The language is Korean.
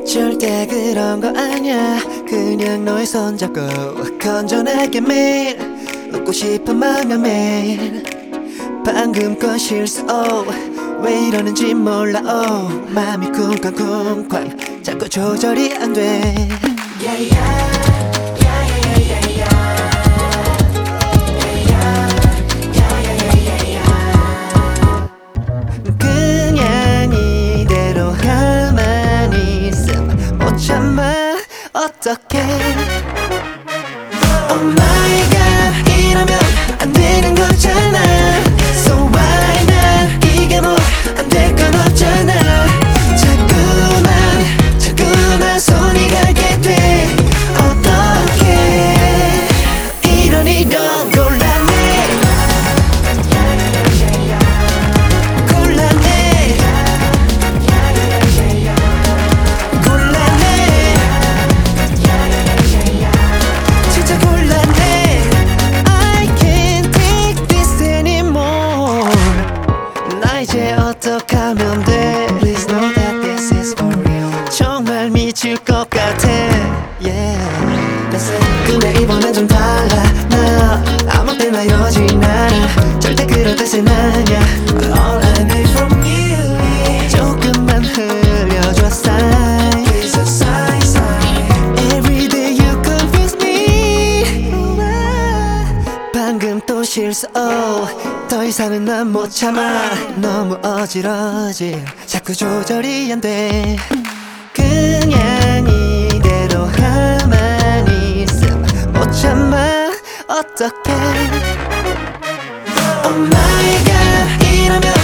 절대 그런 거 아니야. 그냥 너의 손잡고 건전하게 매일 웃고 싶은 맘이야 매일. 방금 건 실수 왜 이러는지 몰라 맘이 쿵쾅쿵쾅 자꾸 조절이 안 돼. 그냥 이대로 가만히 있음 못 참아 어떡해. Oh my god 이러면 안 되는 거잖아. So why not 이게 뭐 안 될 건 없잖아. 자꾸만 손이 가게 돼. 어떡해 이러니 넌 곤란해. 곤란해 곤란해 진짜 곤란해. I can't take this anymore. 나 이제 어떡하면 돼. Please know that this is for real. 정말 미칠 것 같아. Yeah. 근데 이번엔 좀 달라. 나 아무 때나 이러진 않아. 절대 그럴 뜻은 아니야. All I need from you is 조금만 흘려줘 sign. Please a sign, sign. Every day you confuse me. 방금 또 실수 더 이상은 난 못 참아. 너무 어지러지 자꾸 조절이 안 돼. 그냥 이대로 가만히 있음 못 참아 어떡해. Oh my god 이러면